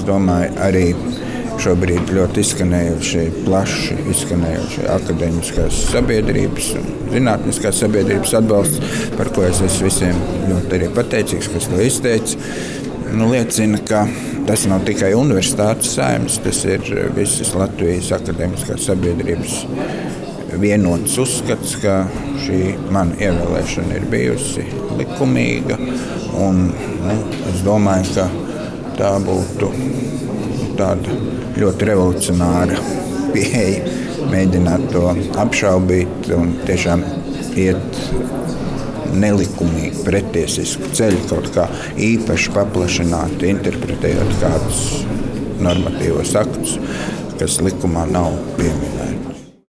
domāju, arī šobrīd ļoti plaši izskanējuši akadēmiskās sabiedrības un zinātniskās sabiedrības atbalsts, par ko es esmu visiem ļoti arī pateicīgs, kas to izteica. Liecina, ka tas nav tikai universitātes saimnes, tas ir visas Latvijas akadēmiskās sabiedrības vienots uzskats, ka šī mana ievēlēšana ir bijusi likumīga. Un, es domāju, ka tā būtu tāda ļoti revolucionāra pieeja, mēģināt to apšaubīt un tiešām iet nelikumīgi, pretiesisku ceļu, kaut kā īpaši paplašināt, interpretējot kādus normatīvos aktus, kas likumā nav pieminēti.